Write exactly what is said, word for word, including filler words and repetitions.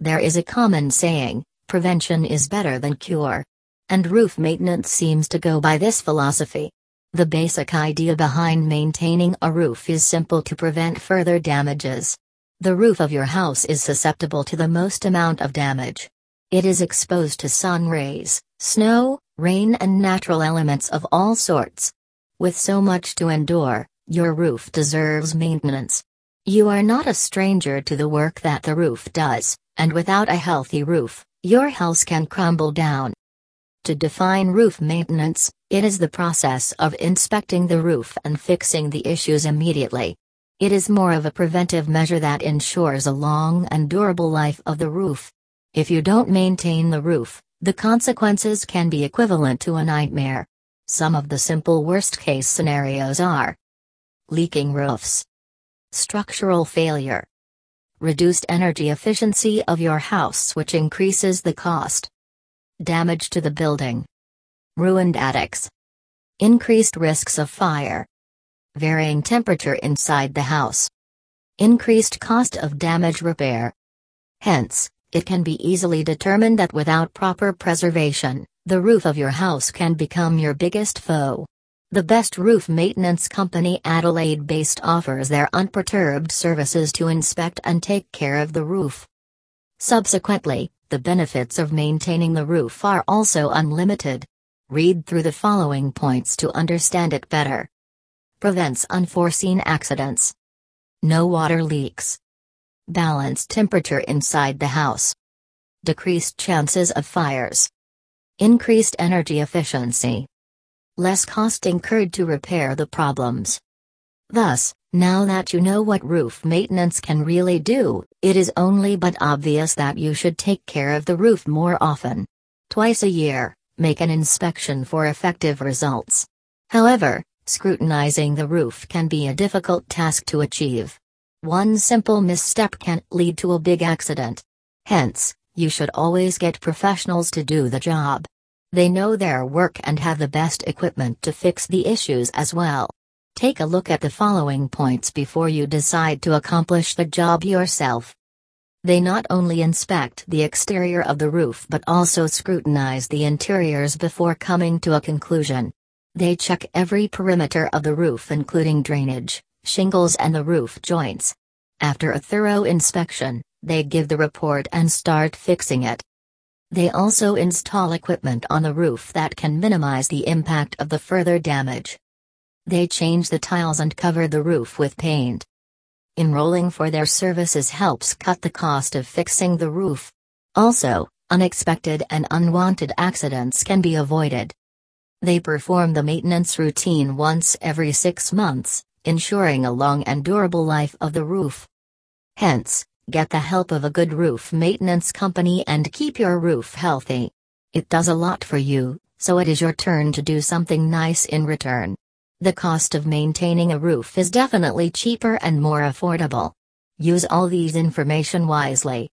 There is a common saying, prevention is better than cure. And roof maintenance seems to go by this philosophy. The basic idea behind maintaining a roof is simple: to prevent further damages. The roof of your house is susceptible to the most amount of damage. It is exposed to sun rays, snow, rain, and natural elements of all sorts. With so much to endure, your roof deserves maintenance. You are not a stranger to the work that the roof does, and without a healthy roof, your house can crumble down. To define roof maintenance, it is the process of inspecting the roof and fixing the issues immediately. It is more of a preventive measure that ensures a long and durable life of the roof. If you don't maintain the roof, the consequences can be equivalent to a nightmare. Some of the simple worst-case scenarios are: leaking roofs, structural failure, reduced energy efficiency of your house which increases the cost, damage to the building, ruined attics, increased risks of fire, varying temperature inside the house, increased cost of damage repair. Hence, it can be easily determined that without proper preservation, the roof of your house can become your biggest foe. The best roof maintenance company Adelaide-based offers their unperturbed services to inspect and take care of the roof. Subsequently, the benefits of maintaining the roof are also unlimited. Read through the following points to understand it better. Prevents unforeseen accidents. No water leaks. Balanced temperature inside the house. Decreased chances of fires. Increased energy efficiency. Less cost incurred to repair the problems. Thus, now that you know what roof maintenance can really do, it is only but obvious that you should take care of the roof more often. Twice a year, make an inspection for effective results. However, scrutinizing the roof can be a difficult task to achieve. One simple misstep can lead to a big accident. Hence, you should always get professionals to do the job. They know their work and have the best equipment to fix the issues as well. Take a look at the following points before you decide to accomplish the job yourself. They not only inspect the exterior of the roof but also scrutinize the interiors before coming to a conclusion. They check every perimeter of the roof including drainage, shingles and the roof joints. After a thorough inspection, they give the report and start fixing it. They also install equipment on the roof that can minimize the impact of the further damage. They change the tiles and cover the roof with paint. Enrolling for their services helps cut the cost of fixing the roof. Also, unexpected and unwanted accidents can be avoided. They perform the maintenance routine once every six months, ensuring a long and durable life of the roof. Hence, get the help of a good roof maintenance company and keep your roof healthy. It does a lot for you, so it is your turn to do something nice in return. The cost of maintaining a roof is definitely cheaper and more affordable. Use all these information wisely.